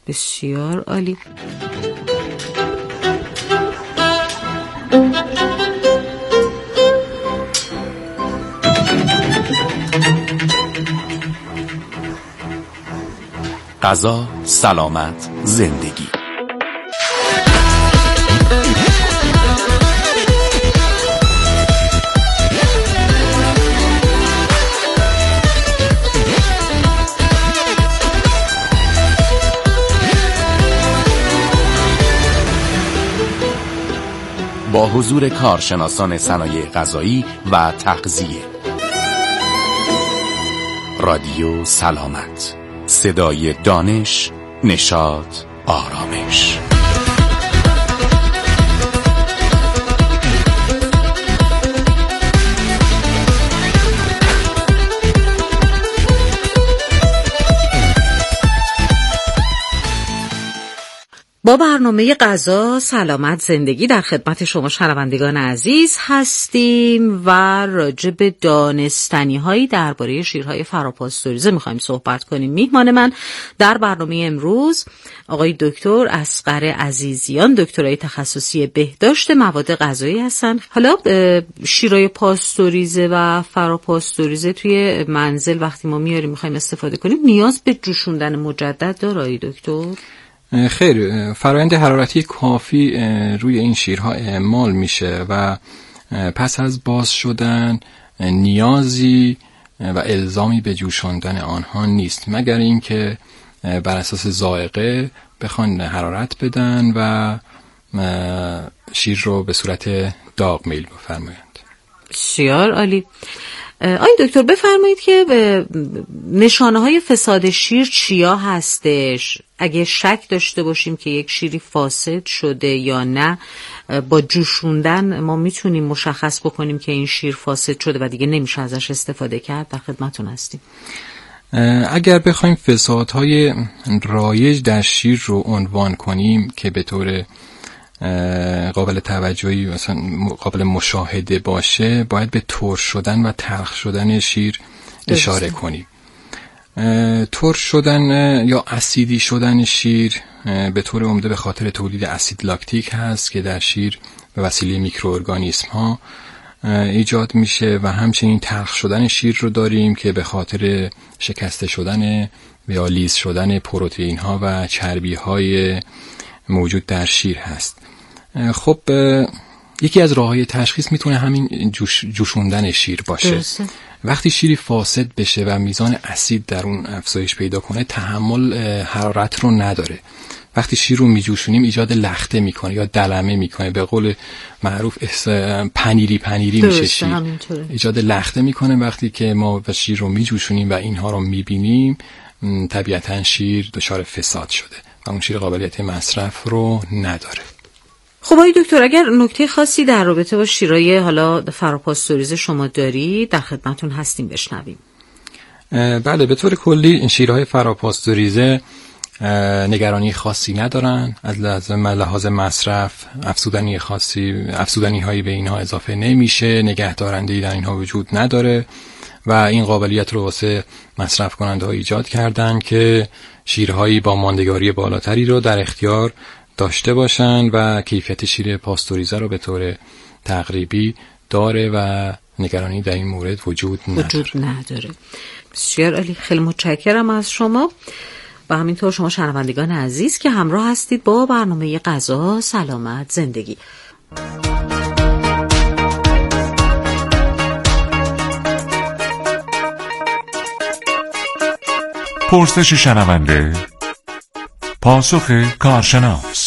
بسیار عالی. غذا، سلامت، زندگی. با حضور کارشناسان صنایع غذایی و تغذیه. رادیو سلامت، صدای دانش، نشاط، آرامش. با برنامه غذا، سلامت، زندگی در خدمت شما شنوندگان عزیز هستیم و راجع به دانستنی‌هایی درباره شیرهای فراپاستوریزه می‌خوایم صحبت کنیم. میهمان من در برنامه امروز آقای دکتر اصغر عزیزیان، دکترای تخصصی بهداشت مواد غذایی هستند. حالا شیرهای پاستوریزه و فراپاستوریزه توی منزل وقتی ما میاریم می‌خوایم استفاده کنیم، نیاز به جوشوندن مجدد داره آقای دکتر؟ خیر، فرآیند حرارتی کافی روی این شیرها اعمال میشه و پس از باز شدن نیازی و الزامی به جوشاندن آنها نیست، مگر اینکه بر اساس ذائقه بخوان حرارت بدن و شیر رو به صورت داغ میل بفرمایند. بسیار عالی. آقای دکتر بفرمایید که نشانه‌های فساد شیر چیا هستش؟ اگه شک داشته باشیم که یک شیری فاسد شده یا نه، با جوشوندن ما میتونیم مشخص بکنیم که این شیر فاسد شده و دیگه نمیشه ازش استفاده کرد. در خدمتتون هستیم. اگر بخوایم فسادهای رایج در شیر رو عنوان کنیم که به طور قابل توجهی مثلا قابل مشاهده باشه، باید به ترش شدن و تلخ شدن شیر اشاره کنیم. ترش شدن یا اسیدی شدن شیر به طور عمده به خاطر تولید اسید لاکتیک هست که در شیر به وسیله میکروارگانیسم ها ایجاد میشه و همچنین تلخ شدن شیر رو داریم که به خاطر شکسته شدن یا لیز شدن پروتئین ها و چربی های موجود در شیر هست. خب یکی از راه‌های تشخیص میتونه همین جوشوندن شیر باشه. درسته. وقتی شیری فاسد بشه و میزان اسید در اون افزایش پیدا کنه، تحمل حرارت رو نداره. وقتی شیر رو میجوشونیم ایجاد لخته میکنه یا دلمه میکنه، به قول معروف پنیری میشه شیر. ایجاد لخته میکنه. وقتی که ما شیر رو میجوشونیم و اینها رو میبینیم، طبیعتاً شیر دچار فساد شده و اون شیر قابلیت مصرف رو نداره. خب آقای دکتر، اگر نکته خاصی در رابطه با شیرهای حالا فراپاستوریزه شما داری، در خدمتتون هستیم بشنویم. بله، به طور کلی این شیرهای فراپاستوریزه نگرانی خاصی ندارن. از لحاظ مصرف افزودنی هایی به اینها اضافه نمیشه، نگهدارنده‌ای در اینها وجود نداره و این قابلیت رو واسه مصرف کننده ها ایجاد کردن که شیرهایی با ماندگاری بالاتری رو در اختیار داشته باشن و کیفیت شیر پاستوریزه رو به طور تقریبی داره و نگرانی در این مورد وجود نداره. بسیار عالی، خیلی متشکرم از شما و همینطور شما شنوندگان عزیز که همراه هستید با برنامه غذا، سلامت، زندگی. پرسش شنونده، پاسخ کارشناس.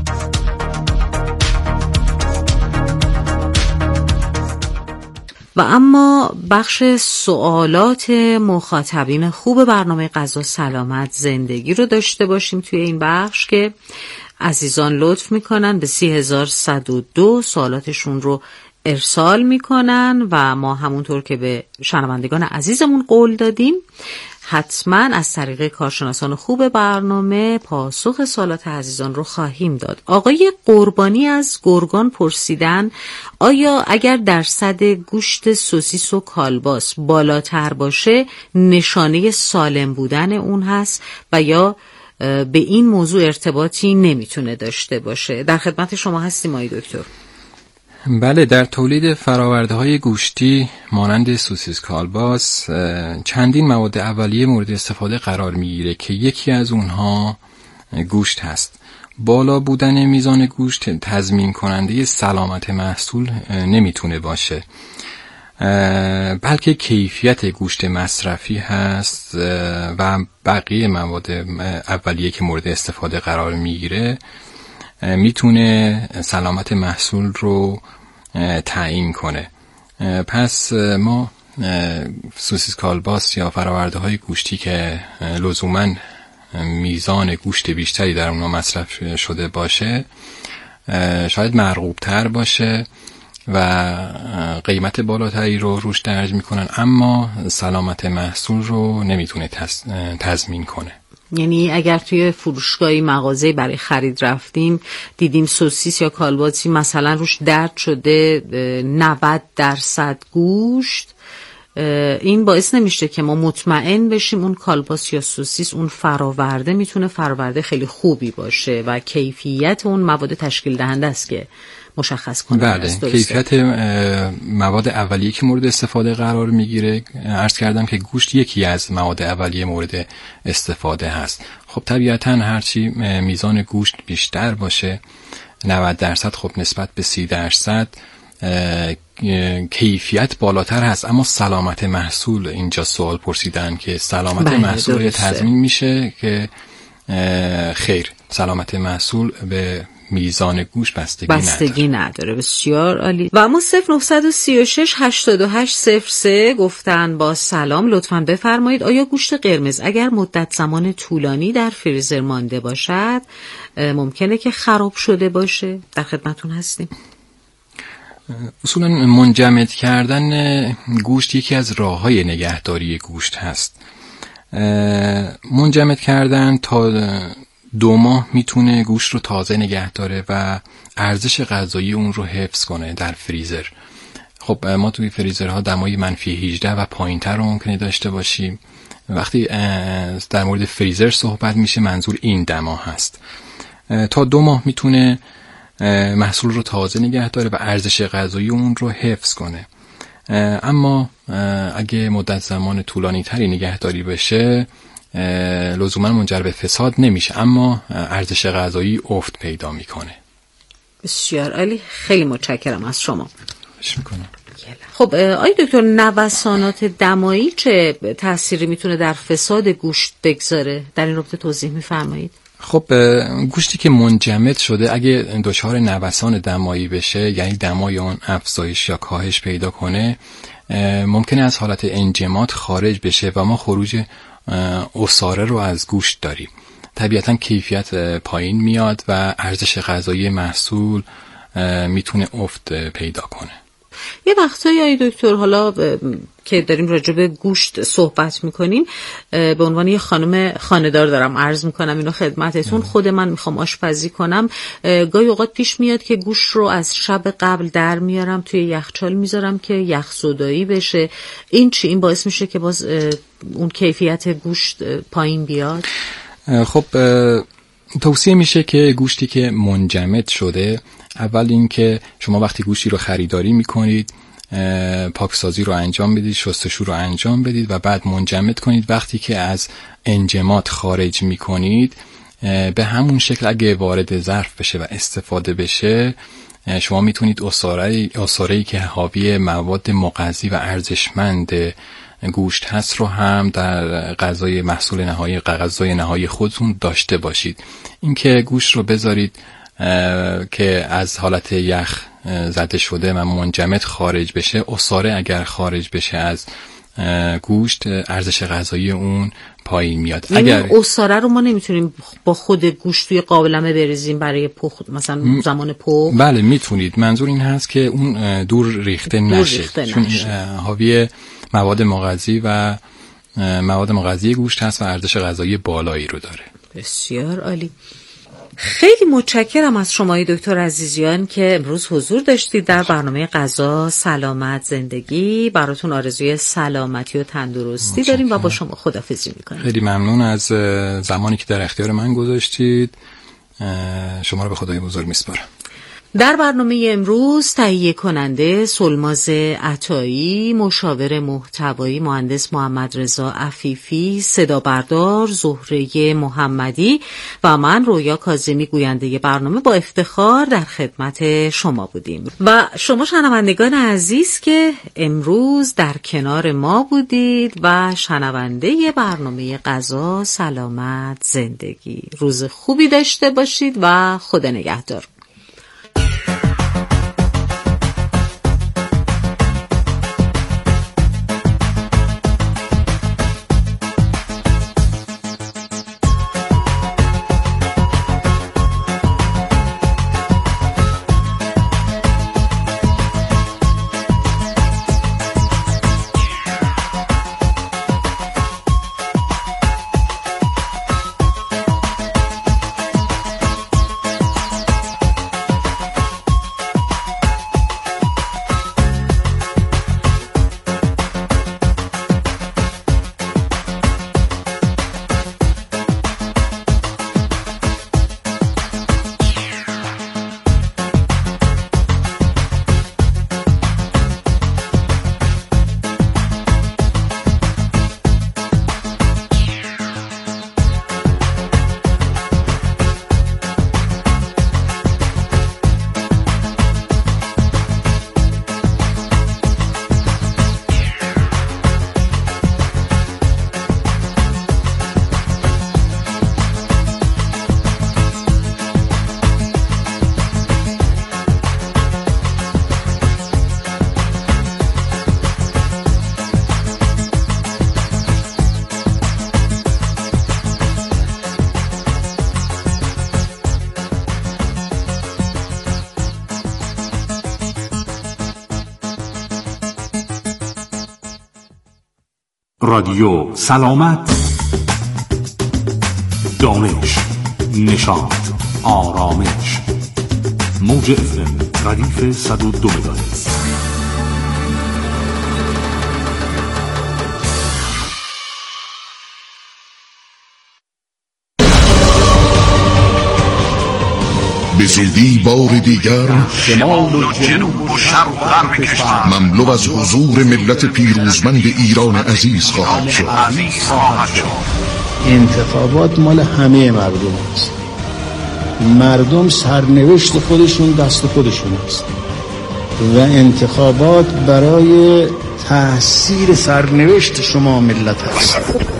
و اما بخش سوالات مخاطبین خوب برنامه غذا، سلامت، زندگی رو داشته باشیم توی این بخش که عزیزان لطف میکنن به 3102 سوالاتشون رو ارسال میکنن و ما همونطور که به شنوندگان عزیزمون قول دادیم حتما از طریق کارشناسان خوب برنامه پاسخ سوالات عزیزان رو خواهیم داد. آقای قربانی از گرگان پرسیدن آیا اگر درصد گوشت سوسیس و کالباس بالاتر باشه نشانه سالم بودن اون هست و یا به این موضوع ارتباطی نمیتونه داشته باشه. در خدمت شما هستیم آقای دکتر. بله، در تولید فرآورده‌های گوشتی مانند سوسیس کالباس چندین مواد اولیه مورد استفاده قرار میگیره که یکی از اونها گوشت هست. بالا بودن میزان گوشت تضمین کننده سلامت محصول نمیتونه باشه، بلکه کیفیت گوشت مصرفی هست و بقیه مواد اولیه که مورد استفاده قرار میگیره میتونه سلامت محصول رو تعیین کنه. پس ما سوسیس کالباس یا فراورده های گوشتی که لزوماً میزان گوشت بیشتری در اونها مصرف شده باشه شاید مرغوب تر باشه و قیمت بالاتری رو روش درج میکنن، اما سلامت محصول رو نمیتونه تضمین کنه. یعنی اگر توی فروشگاهی مغازه برای خرید رفتیم دیدیم سوسیس یا کالباسی مثلا روش درج شده 90% گوشت، این باعث نمیشه که ما مطمئن بشیم اون کالباس یا سوسیس اون فراورده میتونه فراورده خیلی خوبی باشه و کیفیت اون مواد تشکیل دهنده است که مشخص کنه. بله، کیفیت مواد اولیه که مورد استفاده قرار میگیره، عرض کردم که گوشت یکی از مواد اولیه مورد استفاده هست. خب طبیعتاً هرچی میزان گوشت بیشتر باشه 90% خب نسبت به 30% کیفیت بالاتر هست، اما سلامت محصول اینجا سوال پرسیدن که سلامت محصول تضمین میشه که خیر، سلامت محصول به میزان گوشت بستگی نداره. بسیار عالی. و اما 0936 8803 گفتن با سلام، لطفاً بفرمایید آیا گوشت قرمز اگر مدت زمان طولانی در فریزر مانده باشد ممکنه که خراب شده باشه؟ در خدمتون هستیم. اصولا منجمد کردن گوشت یکی از راه‌های نگهداری گوشت هست. منجمد کردن تا 2 ماه میتونه گوشت رو تازه نگه داره و ارزش غذایی اون رو حفظ کنه در فریزر. خب ما توی فریزرها دمای -18 و پایین‌تر رو ممکنه داشته باشیم. وقتی در مورد فریزر صحبت میشه منظور این دما هست. تا 2 ماه میتونه محصول رو تازه نگه داره و ارزش غذایی اون رو حفظ کنه. اما اگه مدت زمان طولانی تری نگهداری بشه لزوما منجر به فساد نمیشه، اما ارزش غذایی افت پیدا میکنه. بسیار عالی، خیلی متشکرم از شما. خواهش میکنم. خب آقای دکتر، نوسانات دمایی چه تأثیری میتونه در فساد گوشت بگذاره؟ در این رابطه توضیح میفرمایید؟ خب گوشتی که منجمد شده اگه دچار نوسان دمایی بشه، یعنی دمای اون افزایش یا کاهش پیدا کنه، ممکنه از حالت انجماد خارج بشه و ما خروج عصاره رو از گوشت داریم. طبیعتا کیفیت پایین میاد و ارزش غذایی محصول میتونه افت پیدا کنه. یه وقتایی آقای دکتر، حالا که داریم راجع به گوشت صحبت میکنیم، به عنوان یه خانم خانه‌دار دارم عرض میکنم اینو خدمتتون، خود من میخوام آشپزی کنم، گاهی اوقات پیش میاد که گوشت رو از شب قبل در میارم توی یخچال میذارم که یخزدایی بشه. این چی؟ این باعث میشه که باز اون کیفیت گوشت پایین بیاد؟ خب توصیه میشه که گوشتی که منجمد شده، اول این که شما وقتی گوشتی رو خریداری میکنید پاکسازی رو انجام بدید، شستشو رو انجام بدید و بعد منجمد کنید. وقتی که از انجماد خارج میکنید به همون شکل اگه وارد ظرف بشه و استفاده بشه، شما میتونید عصاره‌ای که حاوی مواد مغذی و ارزشمند گوشت هست رو هم در غذای محصول نهایی، غذای نهایی خودتون داشته باشید. اینکه گوشت رو بذارید که از حالت یخ زده شده و منجمد خارج بشه، عصاره اگر خارج بشه از گوشت ارزش غذایی اون پایین میاد. اگر عصاره رو ما نمیتونیم با خود گوشت توی قابلمه بریزیم برای پخت، مثلا زمان پخت؟ بله میتونید. منظور این هست که اون دور ریخته نشه، چون حاوی مواد مغذی و مواد مغذی گوشت هست و ارزش غذایی بالایی رو داره. بسیار عالی. خیلی متشکرم از شما دکتر عزیزیان که امروز حضور داشتید در برنامه غذا سلامت زندگی. براتون آرزوی سلامتی و تندرستی داریم و با شما خداحافظی میکنیم. خیلی ممنون از زمانی که در اختیار من گذاشتید. شما رو به خدای بزرگ میسپارم. در برنامه امروز تهیه کننده سلماز عطایی، مشاور محتوایی مهندس محمد رضا عفیفی، صدا بردار زهره محمدی و من رویا کاظمی گوینده برنامه با افتخار در خدمت شما بودیم و شما شنوندگان عزیز که امروز در کنار ما بودید و شنونده برنامه غذا سلامت زندگی. روز خوبی داشته باشید و خدا نگهدار. رادیو سلامت، دانش، نشاط، آرامش. موج FM ردیف 102 مگاهرتز. به زودی بار دیگر شمال و جنوب و شرق و غرب کشور مملو از حضور ملت پیروزمند ایران عزیز خواهد شد. انتخابات مال همه مردم است. مردم سرنوشت خودشون دست خودشون است و انتخابات برای تأثیر سرنوشت شما ملت است.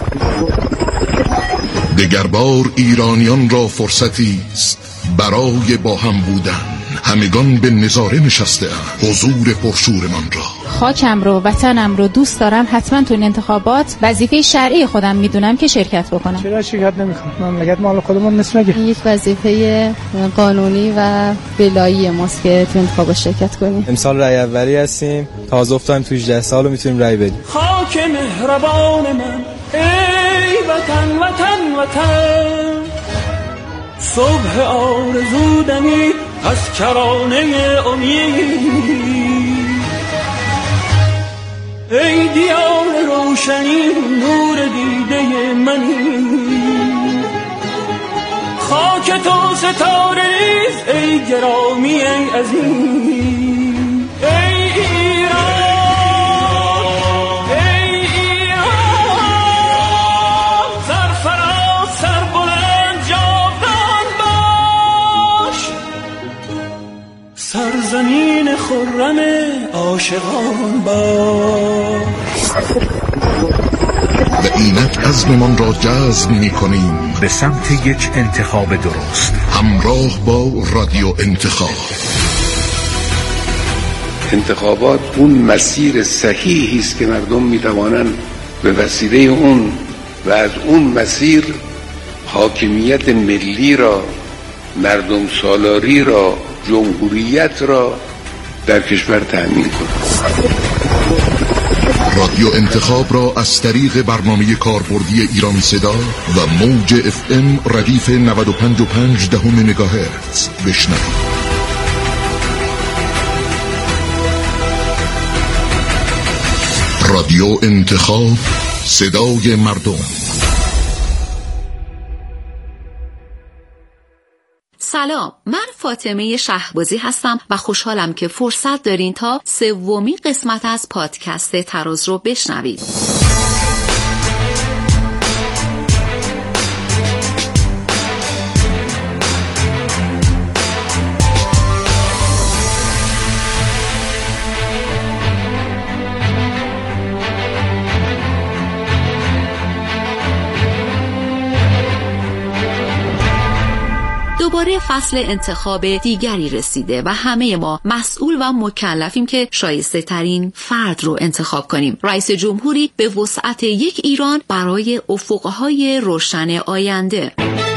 دگربار ایرانیان را فرصتی است برای با هم بودن. همگان به نظاره نشسته اند حضور پرشورمان را. خاکم رو، وطنم رو دوست دارم. حتما تو این انتخابات وظیفه شرعی خودم میدونم که شرکت بکنم. چرا شرکت نمی‌کنم؟ مملکت مال خودمون نیست مگه؟ یک وظیفه قانونی و ولایی ماست که تو انتخابات شرکت کنیم. امسال رأی اولی هستیم. تازه افتادیم تو 18 سال و میتونیم رأی بدیم. خاک مهربان من ای وطن وطن وطن، صبح آرزودنی از کرانه امید. ای دیار روشنی نور دیده منی، خاک تو ستاره ریز ای گرامی ای عزیز. ای ایران ای ایران، سرفراز سربلند جاودان باش، سرزمین خرم عاشقان باش. و اینک عزممان را جزم می‌کنیم به سمت یک انتخاب درست، همراه با رادیو انتخاب. انتخابات اون مسیر صحیحی است که مردم می‌توانند به وسیله اون و از اون مسیر حاکمیت ملی را، مردم سالاری را، جمهوریت را در کشور تأمین کنند. رادیو انتخاب را از طریق برنامه کاربردی ایران صدا و موج FM ردیف 95.5 مگاهرتز بشنوید. رادیو انتخاب، صدای مردم. سلام، من فاطمه شهبازی هستم و خوشحالم که فرصت دارین تا سومین قسمت از پادکست تراز رو بشنوید. دوباره فصل انتخاب دیگری رسیده و همه ما مسئول و مکلفیم که شایسته ترین فرد رو انتخاب کنیم. رئیس جمهوری به وسعت یک ایران برای افقهای روشن آینده.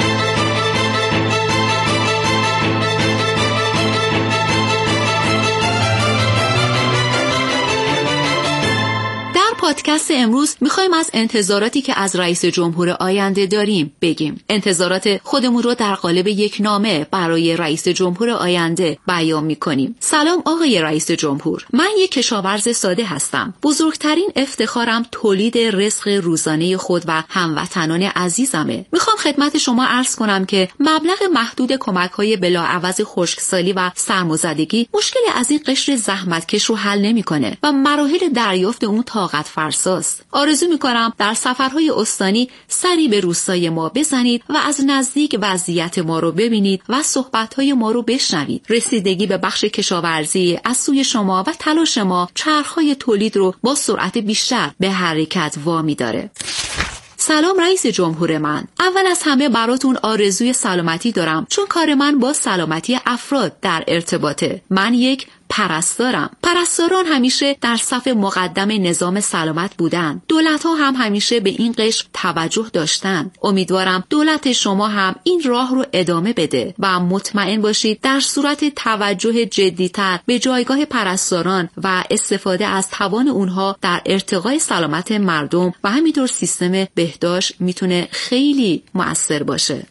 پادکست امروز میخوایم از انتظاراتی که از رئیس جمهور آینده داریم بگیم. انتظارات خودمون رو در قالب یک نامه برای رئیس جمهور آینده بیان میکنیم. سلام آقای رئیس جمهور، من یک کشاورز ساده هستم. بزرگترین افتخارم تولید رزق روزانه خود و هموطنان عزیزمه. میخوام خدمت شما عرض کنم که مبلغ محدود کمک‌های بلاعوض خشکسالی و سرمازدگی مشکل از این قشر زحمتکش رو حل نمیکنه و مراحل دریافت اون طاقت فرساست. آرزو میکنم در سفرهای استانی سری به روستای ما بزنید و از نزدیک وضعیت ما رو ببینید و صحبتهای ما رو بشنوید. رسیدگی به بخش کشاورزی از سوی شما و تلاش ما چرخهای تولید رو با سرعت بیشتر به حرکت وامی داره. سلام رئیس جمهور من، اول از همه براتون آرزوی سلامتی دارم چون کار من با سلامتی افراد در ارتباطه. من یک پرستارم. پرستاران همیشه در صف مقدم نظام سلامت بودن. دولت‌ها هم همیشه به این قشر توجه داشتن. امیدوارم دولت شما هم این راه رو ادامه بده و مطمئن باشید در صورت توجه جدی‌تر به جایگاه پرستاران و استفاده از توان اونها در ارتقای سلامت مردم و همینطور سیستم بهداشت میتونه خیلی مؤثر باشه.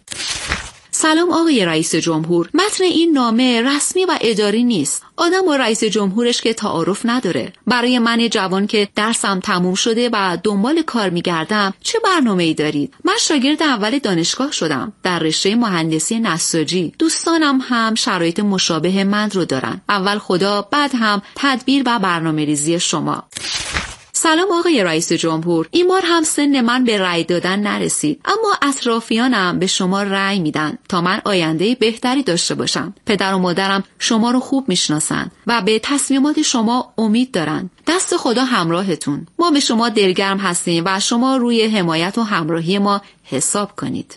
سلام آقای رئیس جمهور، متن این نامه رسمی و اداری نیست. آدم با رئیس جمهورش که تعارف نداره. برای من جوان که درسم تموم شده و دنبال کار میگردم چه برنامه‌ای دارید؟ من شاگرد اول دانشگاه شدم در رشته مهندسی نساجی. دوستانم هم شرایط مشابه من رو دارن. اول خدا، بعد هم تدبیر و برنامه‌ریزی شما. سلام آقای رئیس جمهور، این بار هم سن من به رأی دادن نرسید، اما اطرافیانم به شما رأی میدن تا من آینده بهتری داشته باشم. پدر و مادرم شما رو خوب میشناسن و به تصمیمات شما امید دارن. دست خدا همراهتون. ما به شما دلگرم هستیم و شما روی حمایت و همراهی ما حساب کنید.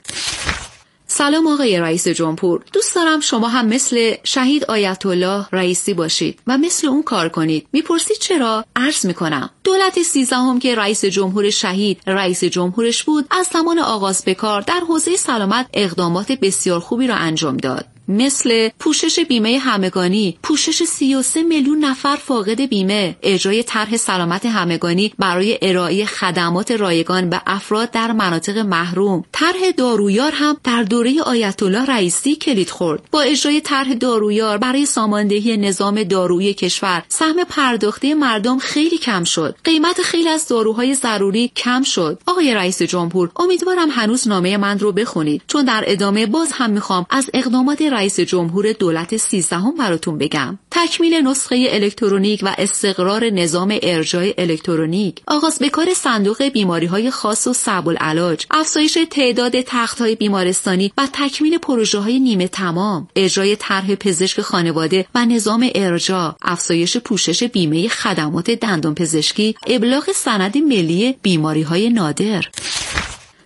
سلام آقای رئیس جمهور، دوست دارم شما هم مثل شهید آیت الله رئیسی باشید و مثل اون کار کنید. میپرسید چرا؟ عرض میکنم دولت 13 که رئیس جمهور شهید رئیس جمهورش بود از زمان آغاز به کار در حوزه سلامت اقدامات بسیار خوبی را انجام داد، مثل پوشش بیمه همگانی، پوشش 33 میلیون نفر فاقد بیمه، اجرای طرح سلامت همگانی برای ارائه خدمات رایگان به افراد در مناطق محروم. طرح دارویار هم در دوره آیت الله رئیسی کلید خورد. با اجرای طرح دارویار برای ساماندهی نظام دارویی کشور، سهم پرداختی مردم خیلی کم شد. قیمت خیلی از داروهای ضروری کم شد. آقای رئیس جمهور، امیدوارم هنوز نامه من رو بخونید چون در ادامه باز هم میخوام از اقدامات رئیس جمهور دولت 13 براتون بگم. تکمیل نسخه الکترونیک و استقرار نظام ارجاع الکترونیک، آغاز به کار صندوق بیماری‌های خاص و صعب العلاج، افزایش تعداد تخت‌های بیمارستانی و تکمیل پروژه‌های نیمه تمام، اجرای طرح پزشک خانواده و نظام ارجاع، افزایش پوشش بیمه خدمات دندانپزشکی، ابلاغ سند ملی بیماری‌های نادر.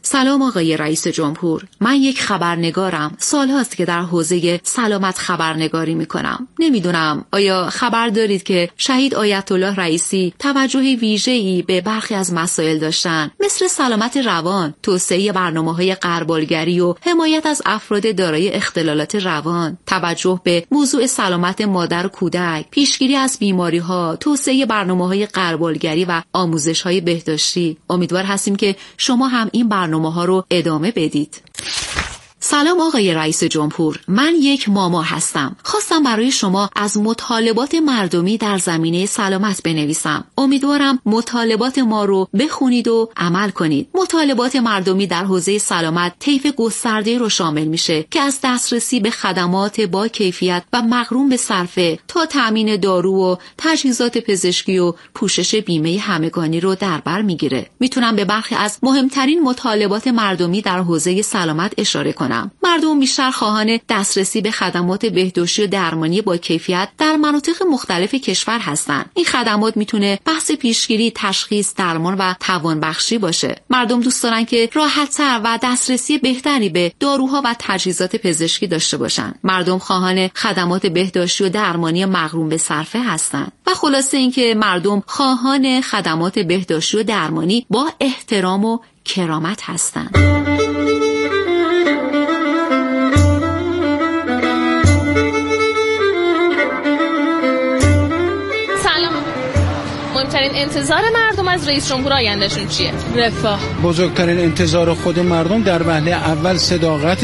سلام آقای رئیس جمهور، من یک خبرنگارم. سالهاست که در حوزه سلامت خبرنگاری میکنم. نمیدونم آیا خبر دارید که شهید آیت الله رئیسی توجه ویژه‌ای به برخی از مسائل داشتن، مثل سلامت روان، توسعه برنامه‌های غربالگری و حمایت از افراد دارای اختلالات روان، توجه به موضوع سلامت مادر و کودک، پیشگیری از بیماری‌ها، توسعه برنامه‌های غربالگری و آموزش‌های بهداشتی. امیدوار هستیم که شما هم این برنامه‌ها رو ادامه بدید. سلام آقای رئیس جمهور، من یک ماما هستم. خواستم برای شما از مطالبات مردمی در زمینه سلامت بنویسم. امیدوارم مطالبات ما رو بخونید و عمل کنید. مطالبات مردمی در حوزه سلامت طیف گسترده رو شامل میشه که از دسترسی به خدمات با کیفیت و مقرون به صرفه تا تأمین دارو و تجهیزات پزشکی و پوشش بیمه همگانی رو در بر میگیره. میتونم به برخی از مهمترین مطالبات مردمی در حوزه سلامت اشاره کنم. مردم بیشتر خواهان دسترسی به خدمات بهداشتی و درمانی با کیفیت در مناطق مختلف کشور هستند. این خدمات میتونه بحث پیشگیری، تشخیص، درمان و توانبخشی باشه. مردم دوست دارن که راحت‌تر و دسترسی بهتری به داروها و تجهیزات پزشکی داشته باشن. مردم خواهان خدمات بهداشتی و درمانی مقرون به صرفه هستند. و خلاصه اینکه مردم خواهان خدمات بهداشتی و درمانی با احترام و کرامت هستند. مهمترین انتظار مردم از رئیس جمهور آیندهشون چیه؟ رفاه. بزرگترین انتظار خود مردم در وهله اول صداقت،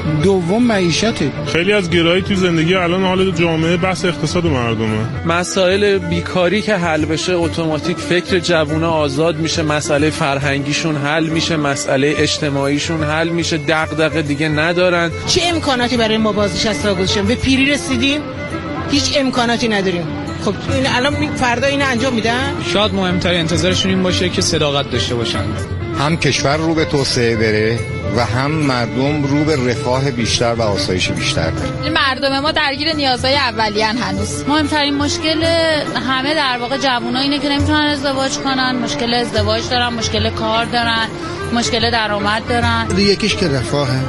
دوم معیشته. خیلی از گرایی تو زندگی الان حال جامعه بحث اقتصاد مردمه. مسائل بیکاری که حل بشه اتوماتیک فکر جوونا آزاد میشه، مسئله فرهنگیشون حل میشه، مسئله اجتماعیشون حل میشه، دغدغه دیگه ندارن. چه امکاناتی برای ما بازنشسته گذاشتن؟ به پیری رسیدیم، هیچ امکاناتی نداریم. خب این الان فردا این انجام میدن؟ شاید مهمترین انتظارشون این باشه که صداقت داشته باشن، هم کشور رو به توسعه بره و هم مردم رو به رفاه بیشتر و آسایش بیشتر بره. مردم ما درگیر نیازهای اولیه‌ان هنوز. مهمترین مشکل همه در واقع جوونا اینه که نمیتونن ازدواج کنن، مشکل ازدواج دارن، مشکل کار دارن، مشکل درآمد دارن. یکیش که رفاهه،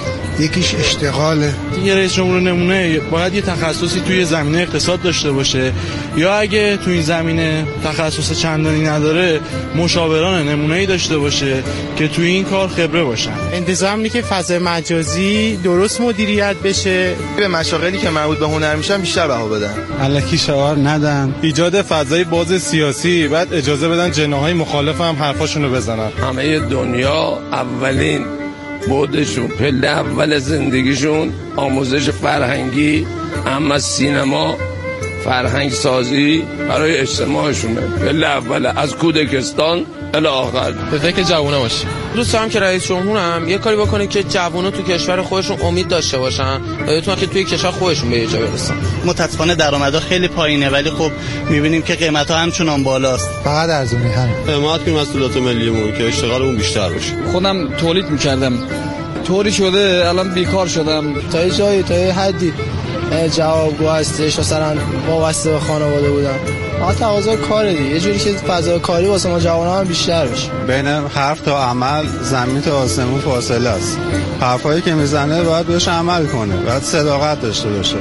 یکیش اشتغاله. یه رئیس جمهور نمونه باید یه تخصصی توی زمینه اقتصاد داشته باشه، یا اگه توی این زمینه تخصص چندانی نداره مشاوران نمونه‌ای داشته باشه که توی این کار خبره باشن. انتظارم اینه که فضای مجازی درست مدیریت بشه، به مشاغلی که مربوط به هنر میشن بیشتر بها بدن، الکی شعار ندن، ایجاد فضای باز سیاسی، بعد اجازه بدن جناح‌های مخالف هم حرفاشونو بزنن. همه دنیا اولین بودشون، پله اول زندگیشون آموزش فرهنگی، اما سینما، فرهنگ سازی برای اجتماعشونه. پله اول از کودکستان الی آخر. به فکر جوونا باشی. دوست دارم که رئیس جمهورم یه کاری بکنه که جوونا تو کشور خودشون امید داشته باشن و بتونن که توی کشور خودشون به یه جا برسن. متاسفانه درآمدها خیلی پایینه، ولی خب می‌بینیم که قیمت‌ها همچنان بالاست. فقط ارزونی هم. حمایت کنیم مسئولیت ملیمون که اشتغالمون بیشتر بشه. خودم تولید می‌کردم، طوری شده الان بیکار شدم. تا یه جایی، تا یه حدی جوابگو هستش، مثلا وابسته به خانواده بودن. ما تقاضای کار دیگه، یه جوری که فضای کاری واسه ما جوان‌ها هم بیشتر بشه. بین حرف تا عمل زمین تا آسمون فاصله است. حرفایی که میزنه باید بهش عمل کنه، باید صداقت داشته باشه.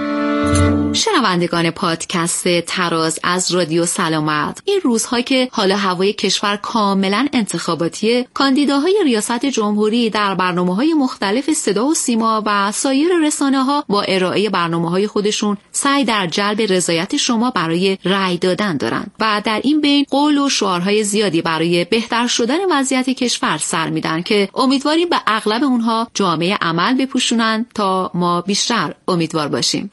شنوندگان پادکست تراز از رادیو سلامت، این روزها که حال هوای کشور کاملا انتخاباتیه، کاندیداهای ریاست جمهوری در برنامه‌های مختلف صدا و سیما و سایر رسانه‌ها با ارائه برنامه‌های خودشون سعی در جلب رضایت شما برای رأی دادن دارن و در این بین قول و شعارهای زیادی برای بهتر شدن وضعیت کشور سر میدن که امیدواریم به اغلب اونها جامعه عمل بپوشونن تا ما بیشتر امیدوار باشیم.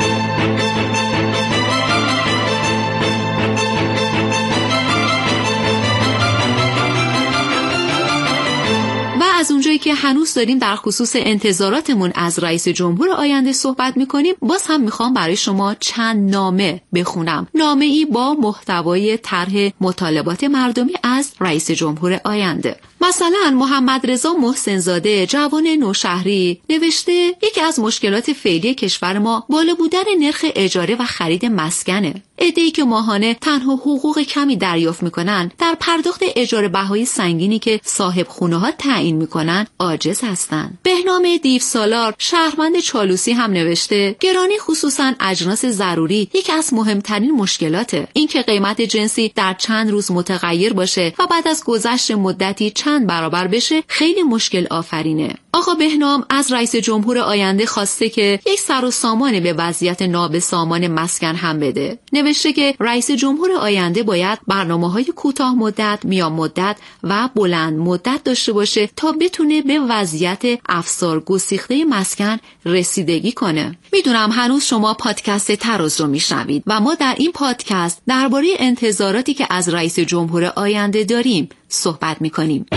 از اونجایی که هنوز داریم در خصوص انتظاراتمون از رئیس جمهور آینده صحبت میکنیم، باز هم میخوام برای شما چند نامه بخونم. نامه‌ای با محتوای طرح مطالبات مردمی از رئیس جمهور آینده. مثلا محمد رضا محسن زاده، جوان نوشهری، نوشته یکی از مشکلات فعلی کشور ما بالا بودن نرخ اجاره و خرید مسکنه. عده‌ای که ماهانه تنها حقوق کمی دریافت میکنن در پرداخت اجاره بهای سنگینی که صاحب خونه‌ها تعیین میکنن عاجز هستند. بهنام دیوسالار شهروند چالوسی هم نوشته گرانی خصوصا اجناس ضروری یکی از مهمترین مشکلاته. اینکه قیمت جنسی در چند روز متغیر باشه و بعد از گذشت مدتی چند برابر بشه خیلی مشکل آفرینه. آقا بهنام از رئیس جمهور آینده خواسته که یک سر و سامان به وضعیت نابسامان مسکن هم بده. نوشته که رئیس جمهور آینده باید برنامه‌های کوتاه مدت، میان مدت و بلند مدت داشته باشه تا بتونه به وضعیت افسار گسیخته مسکن رسیدگی کنه. میدونم هنوز شما پادکست تراز رو میشنوید و ما در این پادکست درباره انتظاراتی که از رئیس جمهور آینده داریم صحبت میکنیم.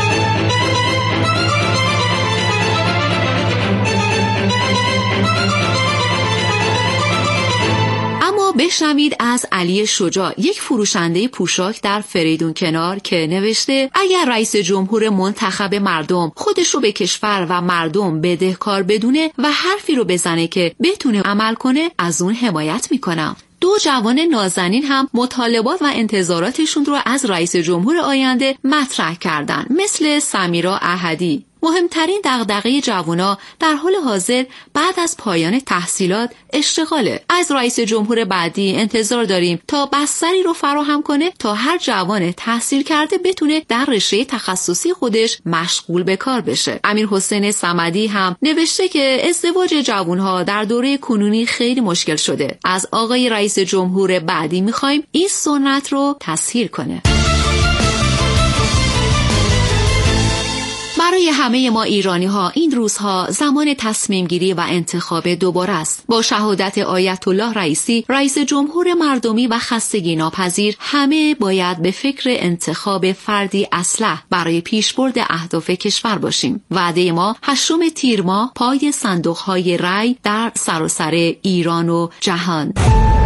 بشنوید از علی شجاع، یک فروشنده پوشاک در فریدون کنار که نوشته اگر رئیس جمهور منتخب مردم خودش رو به کشور و مردم بدهکار بدونه و حرفی رو بزنه که بتونه عمل کنه از اون حمایت میکنم. دو جوان نازنین هم مطالبات و انتظاراتشون رو از رئیس جمهور آینده مطرح کردن، مثل سمیرا احدی. مهمترین دغدغه جوانا در حال حاضر بعد از پایان تحصیلات اشتغاله. از رئیس جمهور بعدی انتظار داریم تا بستری رو فراهم کنه تا هر جوان تحصیل کرده بتونه در رشته تخصصی خودش مشغول به کار بشه. امیرحسین صمدی هم نوشته که ازدواج جوانها در دوره کنونی خیلی مشکل شده. از آقای رئیس جمهور بعدی میخوایم این سنت رو تسهیل کنه. برای همه ما ایرانی ها این روزها زمان تصمیم گیری و انتخاب دوباره است. با شهادت آیت الله رئیسی رئیس جمهور مردمی و خستگی ناپذیر همه باید به فکر انتخاب فردی اصلح برای پیشبرد اهداف کشور باشیم. وعده ما 8 تیر ماه پای صندوق های رای در سراسر ایران و جهان.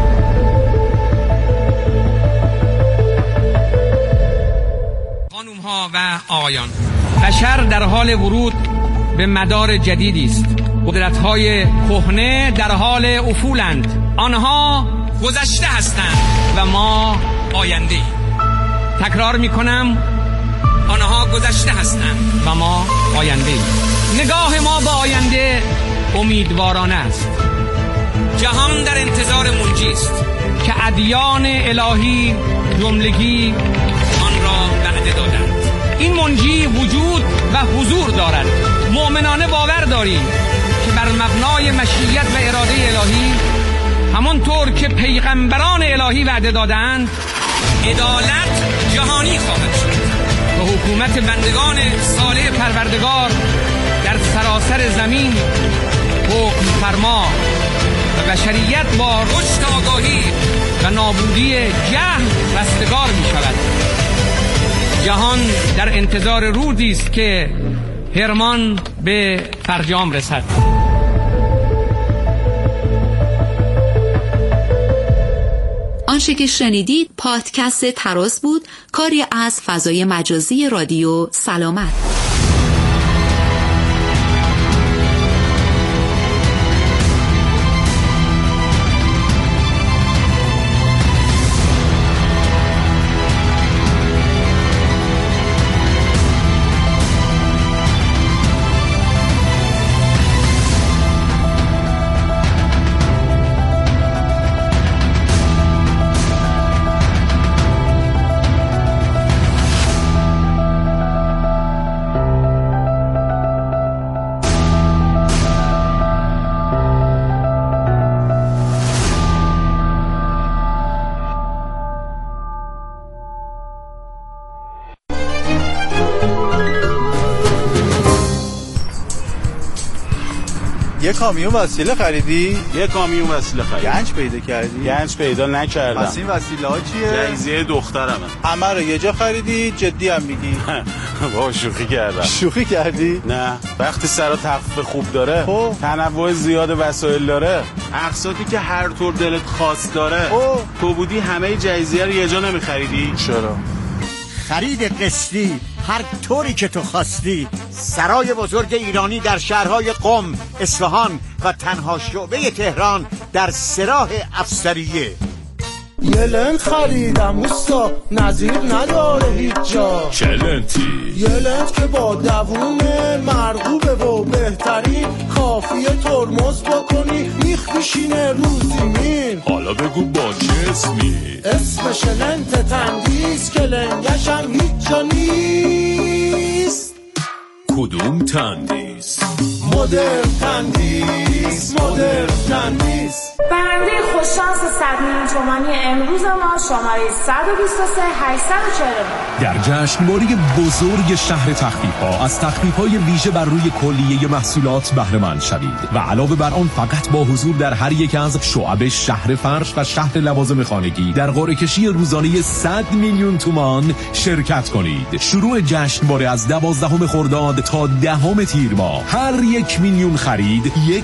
خانم ها و آقایان، بشر در حال ورود به مدار جدیدی است. قدرت‌های کهنه در حال افولند. آنها گذشته هستند و ما آینده. تکرار می‌کنم، آنها گذشته هستند و ما آینده. نگاه ما به آینده امیدوارانه است. جهان در انتظار منجی است که ادیان الهی جملگی آن را وعده دادند. این منجی وجود و حضور دارد. مؤمنانه باور داریم که بر مبنای مشیت و اراده الهی همانطور که پیغمبران الهی وعده دادند عدالت جهانی خواهد شد و حکومت بندگان صالح پروردگار در سراسر زمین حکم فرما و بشریت با رشد آگاهی و نابودی جهل رستگار می شود. جهان در انتظار رودی است که هرمان به فرجام رسد. آنچه که شنیدید پادکست تراز بود، کاری از فضای مجازی رادیو سلامت. یه کامیون وسیله خریدی؟ یه کامیون وسیله خریدم. گنج پیدا کردی؟ گنج پیدا نکردم. پس این وسیله ها چیه؟ جایزه دخترمه. همه رو یه جا خریدی؟ جدی هم میگی؟ با شوخی کردم. شوخی کردی؟ نه، وقتی سرا تخفیف خوب داره، تنوع زیاد وسایل داره، اقساطی که هر طور دلت خواست داره، تو بودی همه جایزه رو یه جا نمیخریدی؟ چرا؟ خرید قسطی هر طوری که تو خواستی. سرای بزرگ ایرانی در شهرهای قم، اصفهان و تنها شعبه تهران در سراح افسریه. یه لنت خریدم اوستا، نظیر نداره هیچ جا. چه لنتی؟ یه لنت که با دوونه مرغوبه و بهترین، کافیه ترمز بکنی میخ میشینه رو زمین. حالا بگو با چه اسمی؟ اسمش لنت تندیس که لنگشم هیچ جا نیست. کدوم تندیس؟ مدرن تندیس، مدرن تندیس. برنده خوششانس 100 میلیون تومانی امروز ما شماره 123 849. در جشنواره بزرگ شهر تخفیف‌ها از تخفیف‌های ویژه بر روی کلیه محصولات بهره مند شوید و علاوه بر آن فقط با حضور در هر یک از شعب شهر فرش و شهر لوازم خانگی در قرعه کشی روزانه 100 میلیون تومان شرکت کنید. شروع جشنواره از 12 خرداد تا 10 تیر ماه. هر 1 میلیون خرید